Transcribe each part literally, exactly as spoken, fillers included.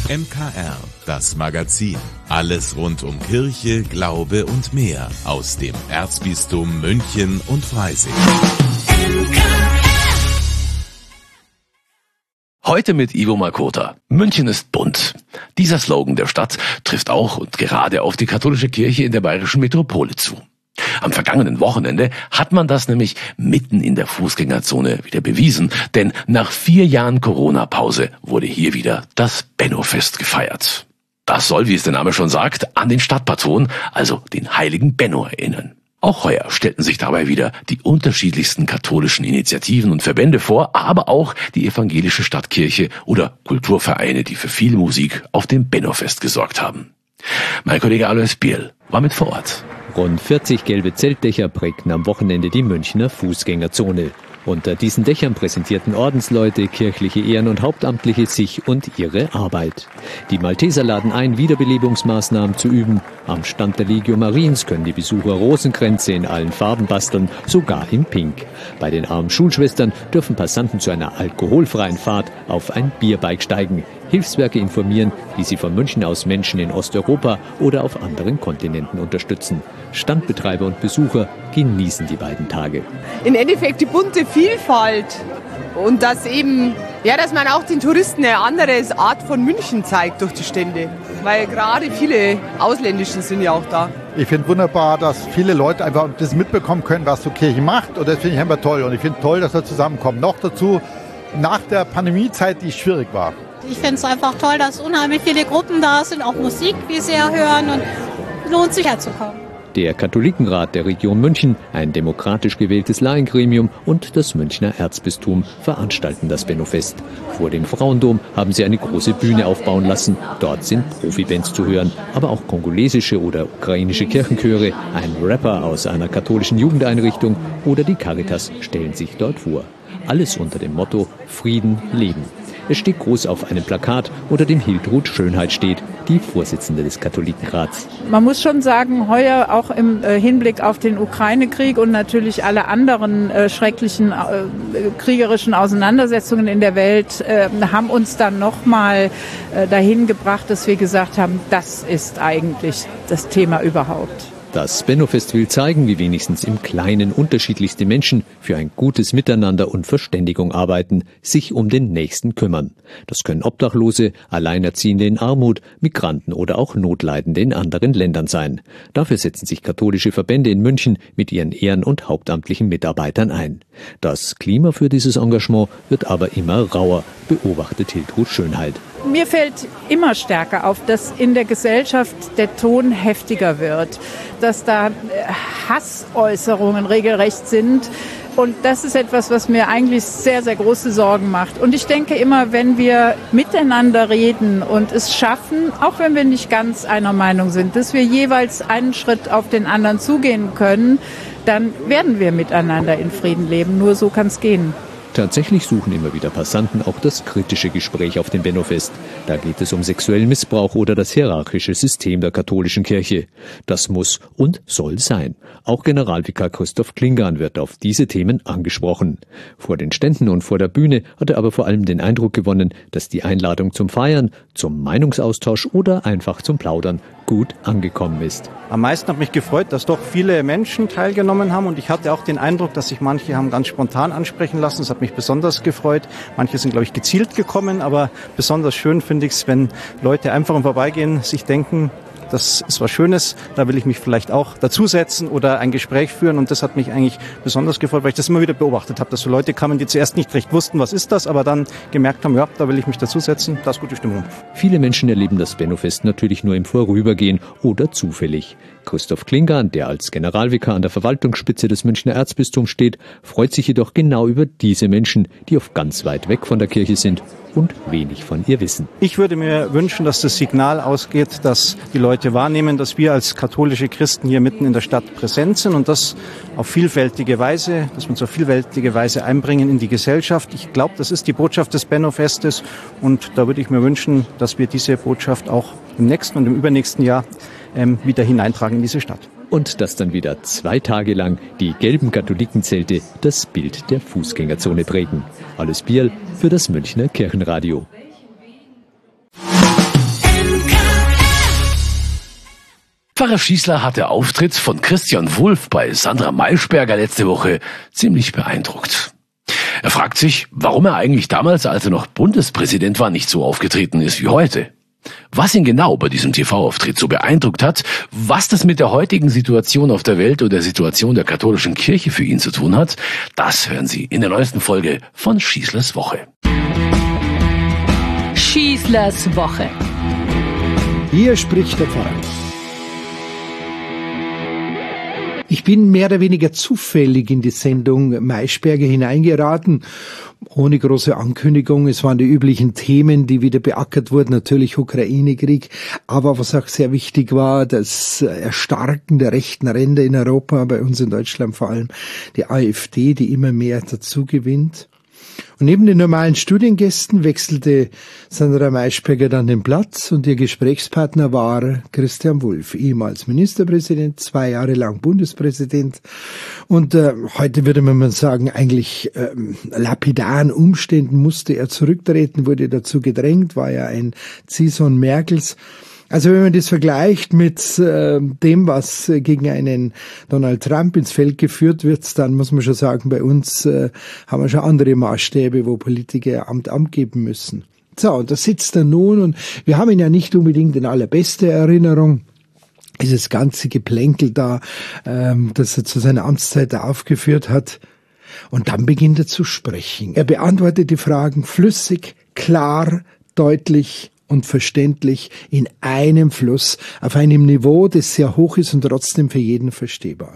M K R, das Magazin. Alles rund um Kirche, Glaube und mehr aus dem Erzbistum München und Freising. Heute mit Ivo Makota. München ist bunt. Dieser Slogan der Stadt trifft auch und gerade auf die katholische Kirche in der bayerischen Metropole zu. Am vergangenen Wochenende hat man das nämlich mitten in der Fußgängerzone wieder bewiesen, denn nach vier Jahren Corona-Pause wurde hier wieder das Benno-Fest gefeiert. Das soll, wie es der Name schon sagt, an den Stadtpatron, also den heiligen Benno, erinnern. Auch heuer stellten sich dabei wieder die unterschiedlichsten katholischen Initiativen und Verbände vor, aber auch die evangelische Stadtkirche oder Kulturvereine, die für viel Musik auf dem Benno-Fest gesorgt haben. Mein Kollege Alois Bierl war mit vor Ort. Rund vierzig gelbe Zeltdächer prägten am Wochenende die Münchner Fußgängerzone. Unter diesen Dächern präsentierten Ordensleute, kirchliche Ehren- und Hauptamtliche sich und ihre Arbeit. Die Malteser laden ein, Wiederbelebungsmaßnahmen zu üben. Am Stand der Legio Mariens können die Besucher Rosenkränze in allen Farben basteln, sogar in Pink. Bei den armen Schulschwestern dürfen Passanten zu einer alkoholfreien Fahrt auf ein Bierbike steigen. Hilfswerke informieren, wie sie von München aus Menschen in Osteuropa oder auf anderen Kontinenten unterstützen. Standbetreiber und Besucher genießen die beiden Tage. Im Endeffekt die bunte Vielfalt und dass eben, ja, dass man auch den Touristen eine andere Art von München zeigt durch die Stände, weil gerade viele Ausländischen sind ja auch da. Ich finde wunderbar, dass viele Leute einfach das mitbekommen können, was so Kirche macht, und das finde ich einfach toll, und ich finde toll, dass wir zusammenkommen. Noch dazu nach der Pandemiezeit, die schwierig war. Ich finde es einfach toll, dass unheimlich viele Gruppen da sind, auch Musik, wie sie ja hören, und lohnt sich herzukommen. Der Katholikenrat der Region München, ein demokratisch gewähltes Laiengremium und das Münchner Erzbistum veranstalten das Benno-Fest. Vor dem Frauendom haben sie eine große Bühne aufbauen lassen. Dort sind Profibands zu hören, aber auch kongolesische oder ukrainische Kirchenchöre, ein Rapper aus einer katholischen Jugendeinrichtung oder die Caritas stellen sich dort vor. Alles unter dem Motto Frieden, Leben. Es steht groß auf einem Plakat, unter dem Hiltrud Schönheit steht, die Vorsitzende des Katholikenrats. Man muss schon sagen, heuer auch im Hinblick auf den Ukraine-Krieg und natürlich alle anderen äh, schrecklichen äh, kriegerischen Auseinandersetzungen in der Welt äh, haben uns dann nochmal äh, dahin gebracht, dass wir gesagt haben, das ist eigentlich das Thema überhaupt. Das Benno-Fest will zeigen, wie wenigstens im Kleinen unterschiedlichste Menschen für ein gutes Miteinander und Verständigung arbeiten, sich um den Nächsten kümmern. Das können Obdachlose, Alleinerziehende in Armut, Migranten oder auch Notleidende in anderen Ländern sein. Dafür setzen sich katholische Verbände in München mit ihren ehren- und hauptamtlichen Mitarbeitern ein. Das Klima für dieses Engagement wird aber immer rauer, beobachtet Hiltrud Schönheit. Mir fällt immer stärker auf, dass in der Gesellschaft der Ton heftiger wird, dass da Hassäußerungen regelrecht sind. Und das ist etwas, was mir eigentlich sehr, sehr große Sorgen macht. Und ich denke immer, wenn wir miteinander reden und es schaffen, auch wenn wir nicht ganz einer Meinung sind, dass wir jeweils einen Schritt auf den anderen zugehen können, dann werden wir miteinander in Frieden leben. Nur so kann es gehen. Tatsächlich suchen immer wieder Passanten auch das kritische Gespräch auf dem Benno-Fest. Da geht es um sexuellen Missbrauch oder das hierarchische System der katholischen Kirche. Das muss und soll sein. Auch Generalvikar Christoph Klingan wird auf diese Themen angesprochen. Vor den Ständen und vor der Bühne hat er aber vor allem den Eindruck gewonnen, dass die Einladung zum Feiern, zum Meinungsaustausch oder einfach zum Plaudern gut angekommen ist. Am meisten hat mich gefreut, dass doch viele Menschen teilgenommen haben, und ich hatte auch den Eindruck, dass sich manche haben ganz spontan ansprechen lassen. Das hat mich besonders gefreut. Manche sind, glaube ich, gezielt gekommen, aber besonders schön finde ich es, wenn Leute einfach im Vorbeigehen sich denken, das ist was Schönes, da will ich mich vielleicht auch dazusetzen oder ein Gespräch führen, und das hat mich eigentlich besonders gefreut, weil ich das immer wieder beobachtet habe, dass so Leute kamen, die zuerst nicht recht wussten, was ist das, aber dann gemerkt haben, ja, da will ich mich dazusetzen, da ist gute Stimmung. Viele Menschen erleben das Benno-Fest natürlich nur im Vorübergehen oder zufällig. Christoph Klingan, der als Generalvikar an der Verwaltungsspitze des Münchner Erzbistums steht, freut sich jedoch genau über diese Menschen, die oft ganz weit weg von der Kirche sind und wenig von ihr wissen. Ich würde mir wünschen, dass das Signal ausgeht, dass die Leute wahrnehmen, dass wir als katholische Christen hier mitten in der Stadt präsent sind und das auf vielfältige Weise, dass wir uns auf vielfältige Weise einbringen in die Gesellschaft. Ich glaube, das ist die Botschaft des Benno-Festes, und da würde ich mir wünschen, dass wir diese Botschaft auch im nächsten und im übernächsten Jahr ähm, wieder hineintragen in diese Stadt. Und dass dann wieder zwei Tage lang die gelben Katholikenzelte das Bild der Fußgängerzone prägen. Alles Bier für das Münchner Kirchenradio. Pfarrer Schießler hat der Auftritt von Christian Wulff bei Sandra Maischberger letzte Woche ziemlich beeindruckt. Er fragt sich, warum er eigentlich damals, als er noch Bundespräsident war, nicht so aufgetreten ist wie heute. Was ihn genau bei diesem T V-Auftritt so beeindruckt hat, was das mit der heutigen Situation auf der Welt oder der Situation der katholischen Kirche für ihn zu tun hat, das hören Sie in der neuesten Folge von Schießlers Woche. Schießlers Woche. Hier spricht der Pfarrer. Ich bin mehr oder weniger zufällig in die Sendung Maischberger hineingeraten, ohne große Ankündigung. Es waren die üblichen Themen, die wieder beackert wurden, natürlich Ukraine-Krieg, aber was auch sehr wichtig war, das Erstarken der rechten Ränder in Europa, bei uns in Deutschland vor allem die AfD, die immer mehr dazu gewinnt. Und neben den normalen Studiengästen wechselte Sandra Maischberger dann den Platz und ihr Gesprächspartner war Christian Wulff, ehemals Ministerpräsident, zwei Jahre lang Bundespräsident und äh, heute würde man mal sagen, eigentlich äh, lapidaren Umständen musste er zurücktreten, wurde dazu gedrängt, war ja ein Ziehsohn Merkels. Also wenn man das vergleicht mit äh, dem, was äh, gegen einen Donald Trump ins Feld geführt wird, dann muss man schon sagen, bei uns äh, haben wir schon andere Maßstäbe, wo Politiker Amt Amt geben müssen. So, und da sitzt er nun und wir haben ihn ja nicht unbedingt in allerbeste Erinnerung. Dieses ganze Geplänkel da, ähm, das er zu seiner Amtszeit da aufgeführt hat. Und dann beginnt er zu sprechen. Er beantwortet die Fragen flüssig, klar, deutlich und verständlich in einem Fluss, auf einem Niveau, das sehr hoch ist und trotzdem für jeden verstehbar.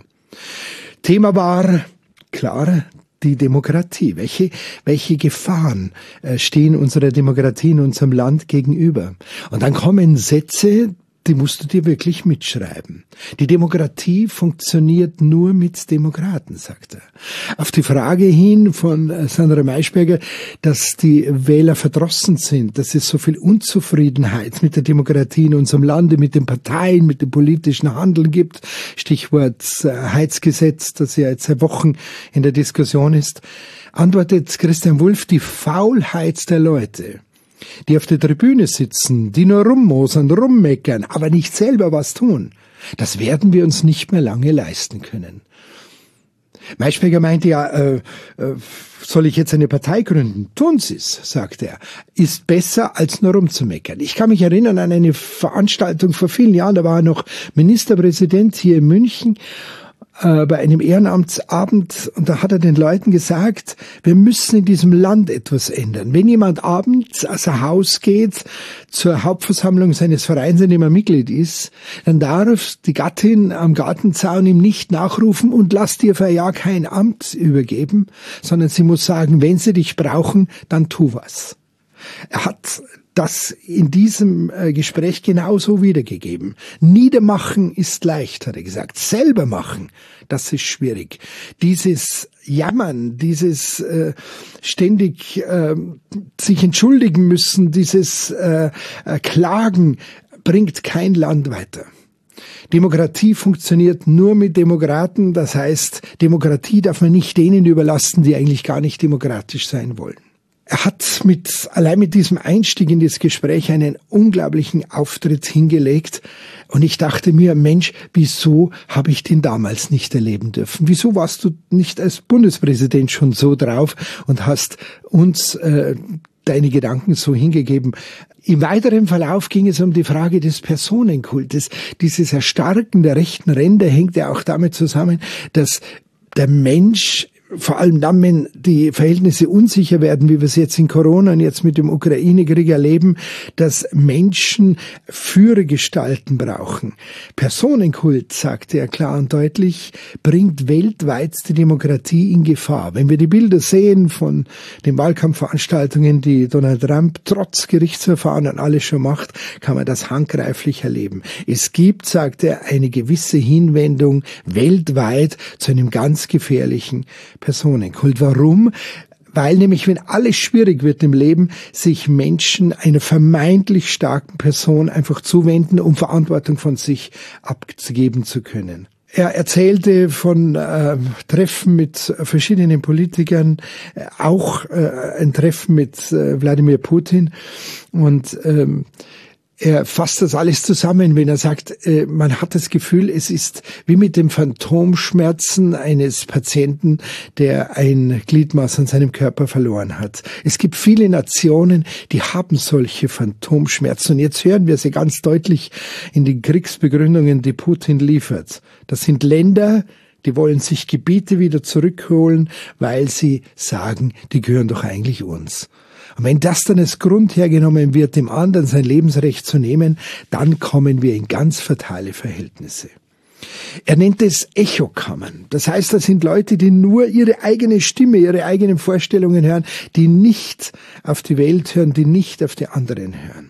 Thema war, klar, die Demokratie. Welche, welche Gefahren äh, stehen unserer Demokratie in unserem Land gegenüber? Und dann kommen Sätze, die musst du dir wirklich mitschreiben. Die Demokratie funktioniert nur mit Demokraten, sagt er. Auf die Frage hin von Sandra Maischberger, dass die Wähler verdrossen sind, dass es so viel Unzufriedenheit mit der Demokratie in unserem Lande, mit den Parteien, mit dem politischen Handeln gibt, Stichwort Heizgesetz, das ja jetzt seit Wochen in der Diskussion ist, antwortet Christian Wulff, die Faulheit der Leute, die auf der Tribüne sitzen, die nur rummosern, rummeckern, aber nicht selber was tun, das werden wir uns nicht mehr lange leisten können. Maischberger meinte ja, äh, äh, soll ich jetzt eine Partei gründen? Tun Sie's, sagt er. Ist besser, als nur rumzumeckern. Ich kann mich erinnern an eine Veranstaltung vor vielen Jahren, da war er noch Ministerpräsident hier in München, bei einem Ehrenamtsabend, und da hat er den Leuten gesagt, wir müssen in diesem Land etwas ändern. Wenn jemand abends aus dem Haus geht zur Hauptversammlung seines Vereins, in dem er Mitglied ist, dann darf die Gattin am Gartenzaun ihm nicht nachrufen und lass dir für ein Jahr kein Amt übergeben, sondern sie muss sagen, wenn sie dich brauchen, dann tu was. Er hat das in diesem Gespräch genauso wiedergegeben. Niedermachen ist leicht, hat er gesagt. Selber machen, das ist schwierig. Dieses Jammern, dieses äh, ständig äh, sich entschuldigen müssen, dieses äh, äh, Klagen bringt kein Land weiter. Demokratie funktioniert nur mit Demokraten. Das heißt, Demokratie darf man nicht denen überlassen, die eigentlich gar nicht demokratisch sein wollen. Er hat mit, allein mit diesem Einstieg in das Gespräch einen unglaublichen Auftritt hingelegt. Und ich dachte mir, Mensch, wieso habe ich den damals nicht erleben dürfen? Wieso warst du nicht als Bundespräsident schon so drauf und hast uns äh, deine Gedanken so hingegeben? Im weiteren Verlauf ging es um die Frage des Personenkultes. Dieses Erstarken der rechten Ränder hängt ja auch damit zusammen, dass der Mensch, vor allem dann, wenn die Verhältnisse unsicher werden, wie wir es jetzt in Corona und jetzt mit dem Ukraine-Krieg erleben, dass Menschen Führergestalten brauchen. Personenkult, sagte er klar und deutlich, bringt weltweit die Demokratie in Gefahr. Wenn wir die Bilder sehen von den Wahlkampfveranstaltungen, die Donald Trump trotz Gerichtsverfahren und alles schon macht, kann man das handgreiflich erleben. Es gibt, sagte er, eine gewisse Hinwendung weltweit zu einem ganz gefährlichen Personenkult. Warum? Weil nämlich, wenn alles schwierig wird im Leben, sich Menschen einer vermeintlich starken Person einfach zuwenden, um Verantwortung von sich abgeben zu können. Er erzählte von äh, Treffen mit verschiedenen Politikern, äh, auch äh, ein Treffen mit äh, Wladimir Putin, und ähm, er fasst das alles zusammen, wenn er sagt, man hat das Gefühl, es ist wie mit dem Phantomschmerzen eines Patienten, der ein Gliedmaß an seinem Körper verloren hat. Es gibt viele Nationen, die haben solche Phantomschmerzen. Und jetzt hören wir sie ganz deutlich in den Kriegsbegründungen, die Putin liefert. Das sind Länder, die wollen sich Gebiete wieder zurückholen, weil sie sagen, die gehören doch eigentlich uns. Und wenn das dann als Grund hergenommen wird, dem anderen sein Lebensrecht zu nehmen, dann kommen wir in ganz fatale Verhältnisse. Er nennt es Echokammern. Das heißt, das sind Leute, die nur ihre eigene Stimme, ihre eigenen Vorstellungen hören, die nicht auf die Welt hören, die nicht auf die anderen hören.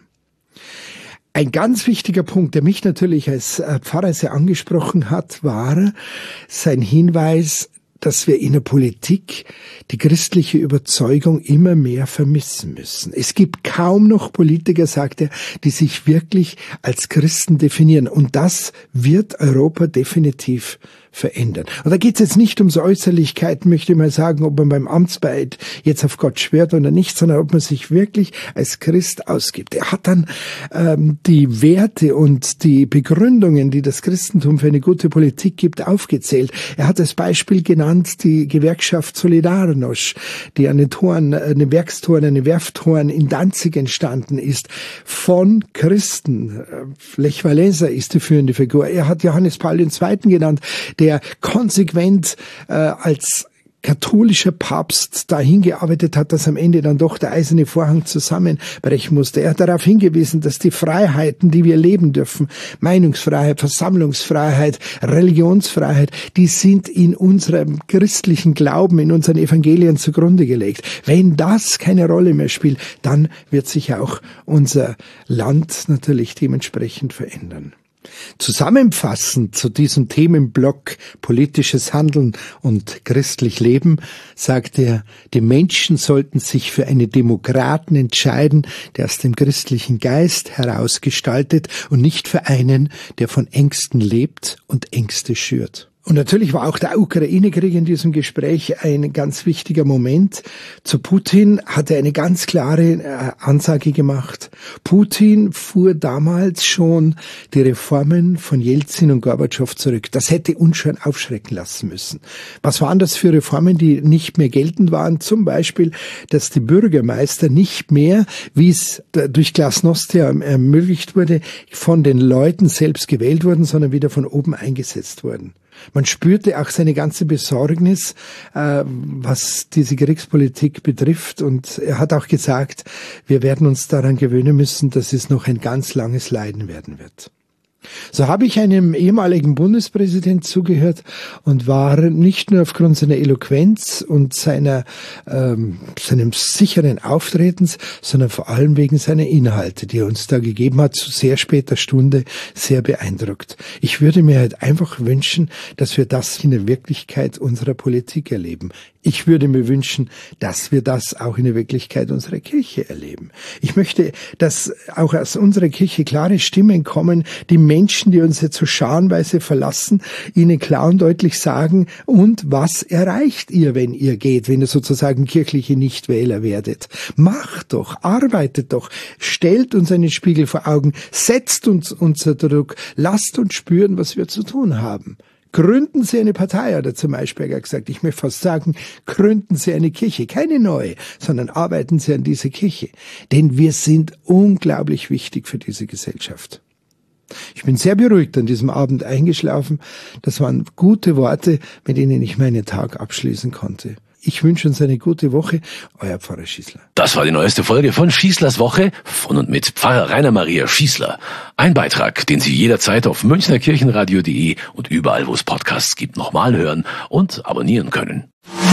Ein ganz wichtiger Punkt, der mich natürlich als Pfarrer sehr angesprochen hat, war sein Hinweis, dass wir in der Politik die christliche Überzeugung immer mehr vermissen müssen. Es gibt kaum noch Politiker, sagt er, die sich wirklich als Christen definieren. Und das wird Europa definitiv verändern. Und da geht es jetzt nicht ums Äußerlichkeiten, möchte ich mal sagen, ob man beim Amtsbeid jetzt auf Gott schwört oder nicht, sondern ob man sich wirklich als Christ ausgibt. Er hat dann ähm, die Werte und die Begründungen, die das Christentum für eine gute Politik gibt, aufgezählt. Er hat als Beispiel genannt die Gewerkschaft Solidarność, die an den Toren, an den Werkstoren, an den Werfttoren in Danzig entstanden ist, von Christen. Lech Walesa ist die führende Figur. Er hat Johannes Paul der Zweite genannt, der konsequent äh, als katholischer Papst dahin gearbeitet hat, dass am Ende dann doch der eiserne Vorhang zusammenbrechen musste. Er hat darauf hingewiesen, dass die Freiheiten, die wir leben dürfen, Meinungsfreiheit, Versammlungsfreiheit, Religionsfreiheit, die sind in unserem christlichen Glauben, in unseren Evangelien zugrunde gelegt. Wenn das keine Rolle mehr spielt, dann wird sich auch unser Land natürlich dementsprechend verändern. Zusammenfassend zu diesem Themenblock politisches Handeln und christlich Leben sagt er, die Menschen sollten sich für einen Demokraten entscheiden, der aus dem christlichen Geist heraus gestaltet und nicht für einen, der von Ängsten lebt und Ängste schürt. Und natürlich war auch der Ukraine-Krieg in diesem Gespräch ein ganz wichtiger Moment. Zu Putin hat er eine ganz klare Ansage gemacht. Putin fuhr damals schon die Reformen von Jelzin und Gorbatschow zurück. Das hätte uns schon aufschrecken lassen müssen. Was waren das für Reformen, die nicht mehr geltend waren? Zum Beispiel, dass die Bürgermeister nicht mehr, wie es durch Glasnost ermöglicht wurde, von den Leuten selbst gewählt wurden, sondern wieder von oben eingesetzt wurden. Man spürte auch seine ganze Besorgnis, äh, was diese Kriegspolitik betrifft. Und er hat auch gesagt, wir werden uns daran gewöhnen müssen, dass es noch ein ganz langes Leiden werden wird. So habe ich einem ehemaligen Bundespräsident zugehört und war nicht nur aufgrund seiner Eloquenz und seiner ähm, seinem sicheren Auftretens, sondern vor allem wegen seiner Inhalte, die er uns da gegeben hat, zu sehr später Stunde sehr beeindruckt. Ich würde mir halt einfach wünschen, dass wir das in der Wirklichkeit unserer Politik erleben. Ich würde mir wünschen, dass wir das auch in der Wirklichkeit unserer Kirche erleben. Ich möchte, dass auch aus unserer Kirche klare Stimmen kommen, die Menschen, die uns jetzt so scharenweise verlassen, ihnen klar und deutlich sagen, und was erreicht ihr, wenn ihr geht, wenn ihr sozusagen kirchliche Nichtwähler werdet? Macht doch, arbeitet doch, stellt uns einen Spiegel vor Augen, setzt uns unter Druck, lasst uns spüren, was wir zu tun haben. Gründen Sie eine Partei, hat er zum Maischberger gesagt. Ich möchte fast sagen, gründen Sie eine Kirche. Keine neue, sondern arbeiten Sie an dieser Kirche. Denn wir sind unglaublich wichtig für diese Gesellschaft. Ich bin sehr beruhigt an diesem Abend eingeschlafen. Das waren gute Worte, mit denen ich meinen Tag abschließen konnte. Ich wünsche uns eine gute Woche. Euer Pfarrer Schießler. Das war die neueste Folge von Schießlers Woche von und mit Pfarrer Rainer Maria Schießler. Ein Beitrag, den Sie jederzeit auf münchnerkirchenradio punkt de und überall, wo es Podcasts gibt, nochmal hören und abonnieren können.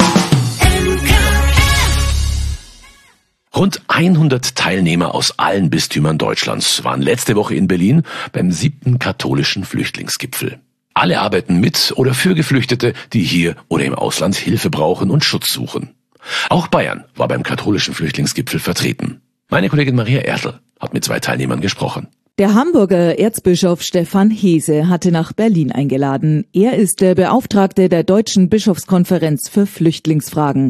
Rund hundert Teilnehmer aus allen Bistümern Deutschlands waren letzte Woche in Berlin beim siebten katholischen Flüchtlingsgipfel. Alle arbeiten mit oder für Geflüchtete, die hier oder im Ausland Hilfe brauchen und Schutz suchen. Auch Bayern war beim katholischen Flüchtlingsgipfel vertreten. Meine Kollegin Maria Ertl hat mit zwei Teilnehmern gesprochen. Der Hamburger Erzbischof Stefan Hese hatte nach Berlin eingeladen. Er ist der Beauftragte der Deutschen Bischofskonferenz für Flüchtlingsfragen.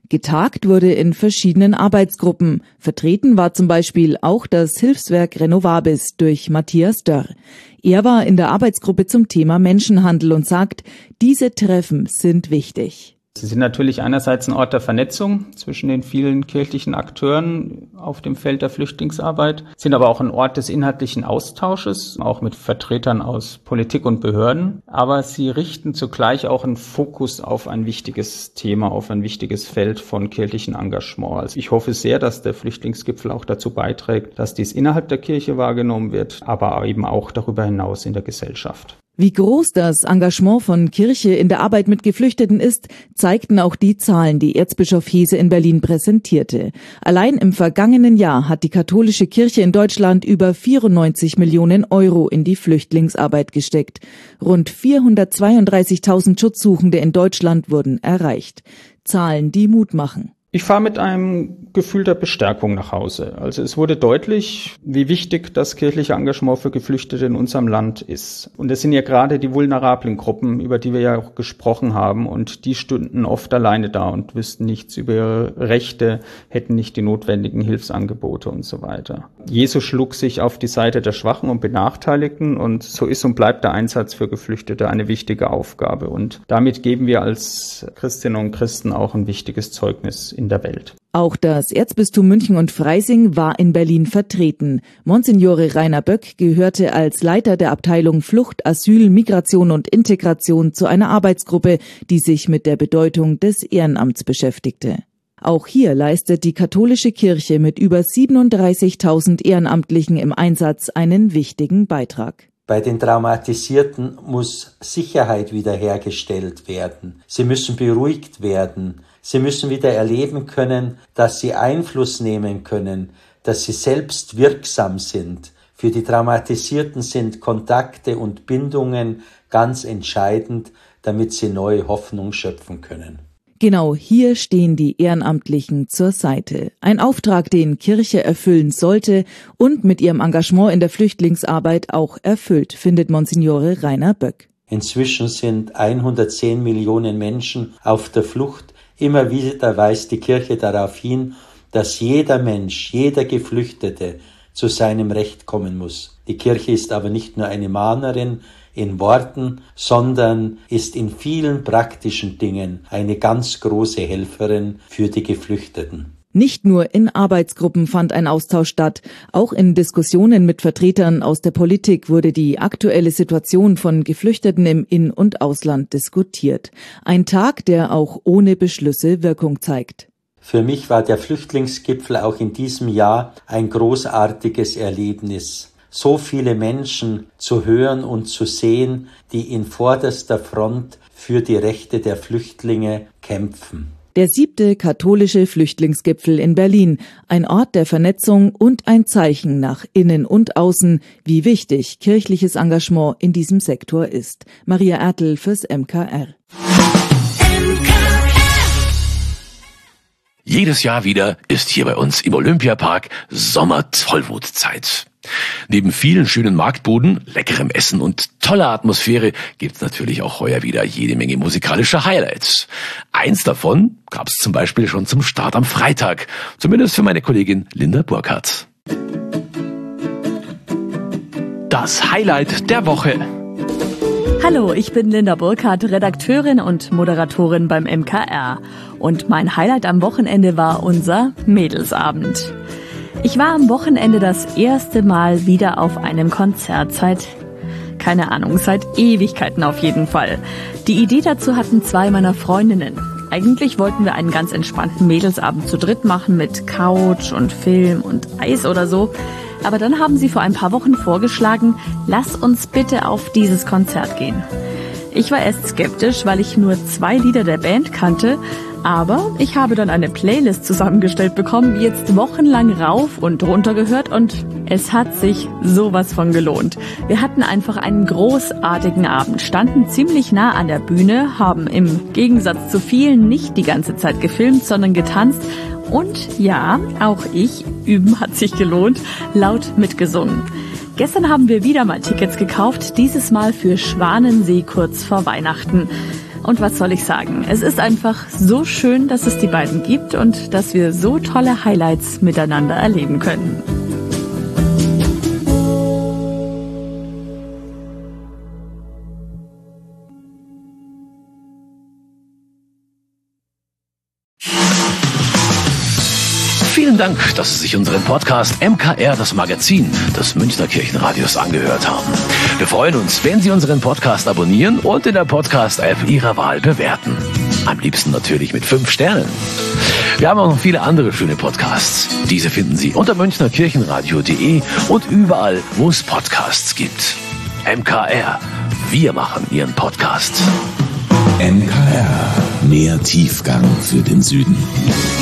Getagt wurde in verschiedenen Arbeitsgruppen. Vertreten war zum Beispiel auch das Hilfswerk Renovabis durch Matthias Dörr. Er war in der Arbeitsgruppe zum Thema Menschenhandel und sagt, diese Treffen sind wichtig. Sie sind natürlich einerseits ein Ort der Vernetzung zwischen den vielen kirchlichen Akteuren auf dem Feld der Flüchtlingsarbeit, sind aber auch ein Ort des inhaltlichen Austausches, auch mit Vertretern aus Politik und Behörden. Aber sie richten zugleich auch einen Fokus auf ein wichtiges Thema, auf ein wichtiges Feld von kirchlichem Engagement. Also ich hoffe sehr, dass der Flüchtlingsgipfel auch dazu beiträgt, dass dies innerhalb der Kirche wahrgenommen wird, aber eben auch darüber hinaus in der Gesellschaft. Wie groß das Engagement von Kirche in der Arbeit mit Geflüchteten ist, zeigten auch die Zahlen, die Erzbischof Hese in Berlin präsentierte. Allein im vergangenen Jahr hat die katholische Kirche in Deutschland über vierundneunzig Millionen Euro in die Flüchtlingsarbeit gesteckt. Rund vierhundertzweiunddreißigtausend Schutzsuchende in Deutschland wurden erreicht. Zahlen, die Mut machen. Ich fahre mit einem Gefühl der Bestärkung nach Hause. Also es wurde deutlich, wie wichtig das kirchliche Engagement für Geflüchtete in unserem Land ist. Und es sind ja gerade die vulnerablen Gruppen, über die wir ja auch gesprochen haben. Und die stünden oft alleine da und wüssten nichts über ihre Rechte, hätten nicht die notwendigen Hilfsangebote und so weiter. Jesus schlug sich auf die Seite der Schwachen und Benachteiligten. Und so ist und bleibt der Einsatz für Geflüchtete eine wichtige Aufgabe. Und damit geben wir als Christinnen und Christen auch ein wichtiges Zeugnis in der Welt. Auch das Erzbistum München und Freising war in Berlin vertreten. Monsignore Rainer Böck gehörte als Leiter der Abteilung Flucht, Asyl, Migration und Integration zu einer Arbeitsgruppe, die sich mit der Bedeutung des Ehrenamts beschäftigte. Auch hier leistet die katholische Kirche mit über siebenunddreißigtausend Ehrenamtlichen im Einsatz einen wichtigen Beitrag. Bei den Traumatisierten muss Sicherheit wiederhergestellt werden. Sie müssen beruhigt werden. Sie müssen wieder erleben können, dass sie Einfluss nehmen können, dass sie selbst wirksam sind. Für die Traumatisierten sind Kontakte und Bindungen ganz entscheidend, damit sie neue Hoffnung schöpfen können. Genau hier stehen die Ehrenamtlichen zur Seite. Ein Auftrag, den Kirche erfüllen sollte und mit ihrem Engagement in der Flüchtlingsarbeit auch erfüllt, findet Monsignore Rainer Böck. Inzwischen sind hundertzehn Millionen Menschen auf der Flucht. Immer wieder weist die Kirche darauf hin, dass jeder Mensch, jeder Geflüchtete zu seinem Recht kommen muss. Die Kirche ist aber nicht nur eine Mahnerin in Worten, sondern ist in vielen praktischen Dingen eine ganz große Helferin für die Geflüchteten. Nicht nur in Arbeitsgruppen fand ein Austausch statt, auch in Diskussionen mit Vertretern aus der Politik wurde die aktuelle Situation von Geflüchteten im In- und Ausland diskutiert. Ein Tag, der auch ohne Beschlüsse Wirkung zeigt. Für mich war der Flüchtlingsgipfel auch in diesem Jahr ein großartiges Erlebnis. So viele Menschen zu hören und zu sehen, die in vorderster Front für die Rechte der Flüchtlinge kämpfen. Der siebte katholische Flüchtlingsgipfel in Berlin, ein Ort der Vernetzung und ein Zeichen nach innen und außen, wie wichtig kirchliches Engagement in diesem Sektor ist. Maria Ertl fürs M K R. Jedes Jahr wieder ist hier bei uns im Olympiapark Sommer-Tollwutzeit. Neben vielen schönen Marktbuden, leckerem Essen und toller Atmosphäre gibt's natürlich auch heuer wieder jede Menge musikalische Highlights. Eins davon gab's zum Beispiel schon zum Start am Freitag, zumindest für meine Kollegin Linda Burkhardt. Das Highlight der Woche. Hallo, ich bin Linda Burkhardt, Redakteurin und Moderatorin beim M K R. Und mein Highlight am Wochenende war unser Mädelsabend. Ich war am Wochenende das erste Mal wieder auf einem Konzert seit, keine Ahnung, seit Ewigkeiten auf jeden Fall. Die Idee dazu hatten zwei meiner Freundinnen. Eigentlich wollten wir einen ganz entspannten Mädelsabend zu dritt machen mit Couch und Film und Eis oder so. Aber dann haben sie vor ein paar Wochen vorgeschlagen, lass uns bitte auf dieses Konzert gehen. Ich war erst skeptisch, weil ich nur zwei Lieder der Band kannte, aber ich habe dann eine Playlist zusammengestellt bekommen, jetzt wochenlang rauf und runter gehört und es hat sich sowas von gelohnt. Wir hatten einfach einen großartigen Abend, standen ziemlich nah an der Bühne, haben im Gegensatz zu vielen nicht die ganze Zeit gefilmt, sondern getanzt. Und ja, auch ich, üben hat sich gelohnt, laut mitgesungen. Gestern haben wir wieder mal Tickets gekauft, dieses Mal für Schwanensee kurz vor Weihnachten. Und was soll ich sagen? Es ist einfach so schön, dass es die beiden gibt und dass wir so tolle Highlights miteinander erleben können. Vielen Dank, dass Sie sich unseren Podcast M K R, das Magazin des Münchner Kirchenradios, angehört haben. Wir freuen uns, wenn Sie unseren Podcast abonnieren und in der Podcast-App Ihrer Wahl bewerten. Am liebsten natürlich mit fünf Sternen. Wir haben auch noch viele andere schöne Podcasts. Diese finden Sie unter münchner kirchenradio punkt de und überall, wo es Podcasts gibt. M K R, wir machen Ihren Podcast. M K R, mehr Tiefgang für den Süden.